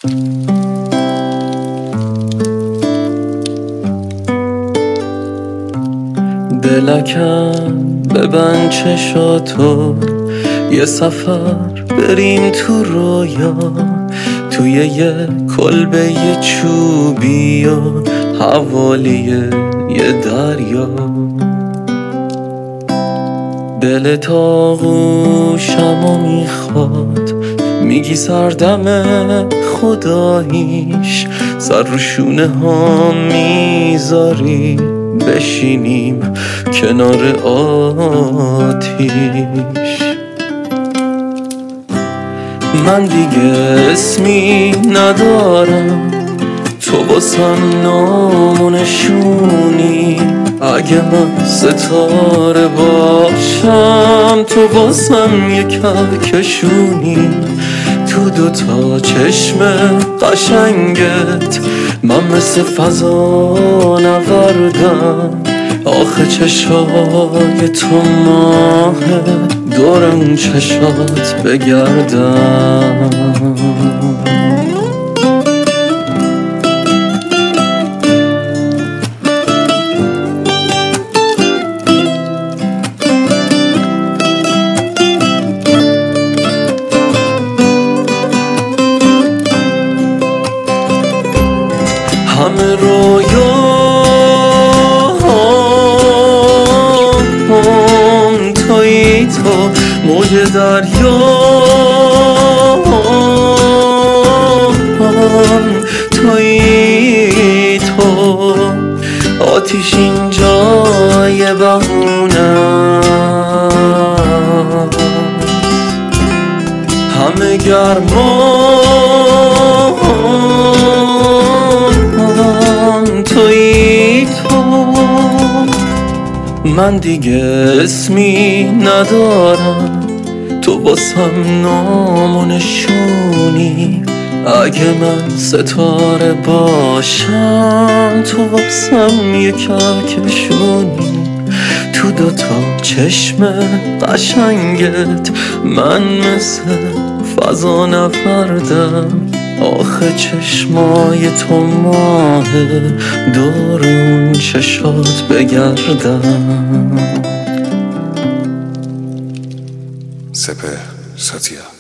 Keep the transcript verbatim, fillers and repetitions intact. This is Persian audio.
دلکم ببند چشاتو، یه سفر بریم تو رویا، توی یه کلبه یه چوبی و حوالی یه دریا. دل تاغوشمو میخواد، میگی سردم خداییش، سر رو شونه ها میذاری بشینیم کنار آتیش. من دیگه اسمی ندارم، تو باسم نامونشونی. اگه من ستاره باشم، تو باسم یه کهکشونی. تو دوتا چشم قشنگت من مثل فضا نوردم. آخه چشای تو ماهه، دور اون چشات بگردم. همه رویاهام تویی تو، موج دریاهام تویی تو. آتیش اینجای بهونم، همه گرمام تویی تو. من دیگه اسمی ندارم، تو باسم نامونشونی. اگه من ستاره باشم، تو باسم یه کهکشونی. تو دوتا چشم قشنگت من مثل فضا نوردم. آخه چشمای تو ماهه، دور اون چشات بگردم. سپهر ساتیا.